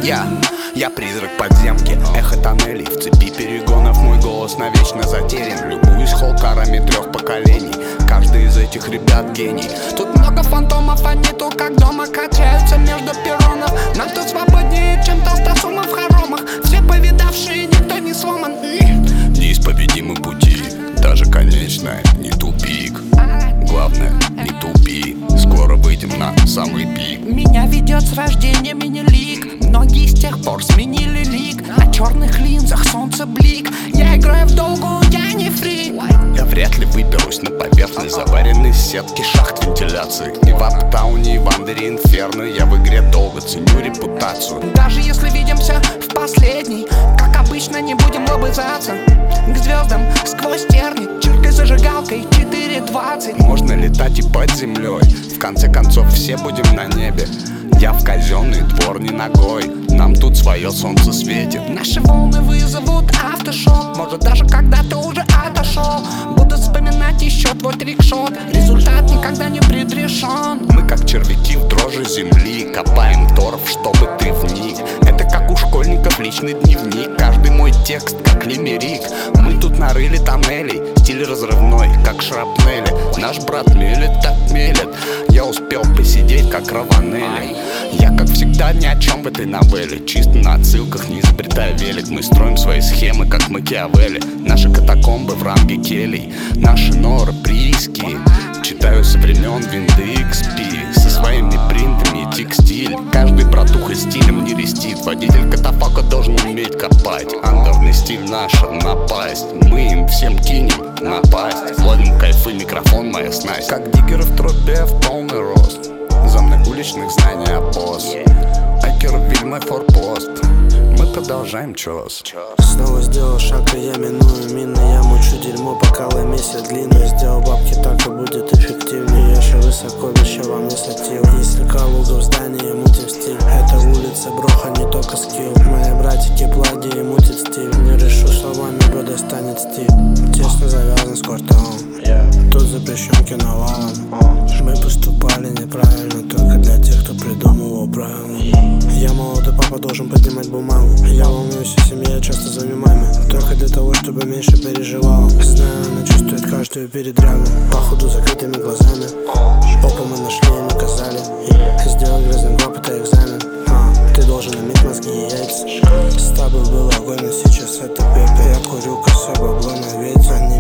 Я призрак подземки, эхо тоннелей. В цепи перегонов мой голос навечно затерян. Любуюсь холкарами 3 поколений. Каждый из этих ребят гений. Тут много фантомов, они тут как дома качаются между перронов. Нам тут свободнее, чем толстосумы в хоромах. Все повидавшие, никто не сломан. Неисповедимы пути, даже конечная не тупик. Главное, не тупи, скоро выйдем на самый пик. Меня ведет с рождения мини-лик. Многие с тех пор сменили лик. На черных линзах солнце блик. Я играю в долгую, я не фрик. Я вряд ли выберусь на поверхность, заваренный из сетки шахт вентиляции. И в Аптауне, и в Андере Инферно. Я в игре долго ценю репутацию. Даже если видимся в последний, как обычно, не будем лобызаться. К звездам сквозь терни, чиркой зажигалкой 4:20. Можно летать и под землей, в конце концов все будем на небе. Я в казенный двор не ногой, нам тут свое солнце светит. Наши волны вызовут автошок. Может, даже когда ты уже отошел, буду вспоминать еще твой трикшот. Результат никогда не предрешен. Мы как червяки в дрожжи земли, копаем торф, чтобы ты вник. Это как у школьников личный дневник. Каждый мой текст как лимерик. Мы тут нарыли тоннелей, стиль разрывной, как шрапнели. Наш брат мелет, так мелет. Я успел посидеть, как Раванелли. Я, как всегда, ни о чем в этой новелле. Чисто на отсылках, не изобретая велик. Мы строим свои схемы, как Макиавелли. Наши катакомбы в ранге келей. Наши норы прииски. Читаю со времен винды XP. Со своими принтами и текстиль. Каждый братуха стилем не рестит. Водитель катафалка должен уметь копать. Андерный стиль наша напасть. Мы им всем кинем напасть. Ловим кайфы, микрофон моя снасть. Как диггеры в тропе в полный рост. За мной уличных знаний обоз. Айкер виль мой форпост. Мы продолжаем чёс. Снова сделал шаг, и я миную мины. Я мучу дерьмо, пока ломися длинно. Сделал бабки, так и будет эффективнее. Я же высоко, веща вам не сатил. Если Калуга в здании, мутим стиль. Это улица, броха, не только скилл. Мои братики плаги мутят стиль. Не решу словами, бро достанет стиль. Тесно завязан с кварталом. Тут запрещен киновалом. Мы поступали неправильно, только для тех, кто придумывал правила. Я молодой папа, должен поднимать бумагу. Я волнуюсь о семье, я часто звоню маме. Только для того, чтобы меньше переживала. Знаю, она чувствует каждую передрягу. Походу закрытыми глазами. Опа мы нашли и наказали. Сделал грязным 2 это экзамен. Ты должен иметь мозги и яйца. С тобой был огонь, но сейчас это пепел. Я курю косой бабло на ветер.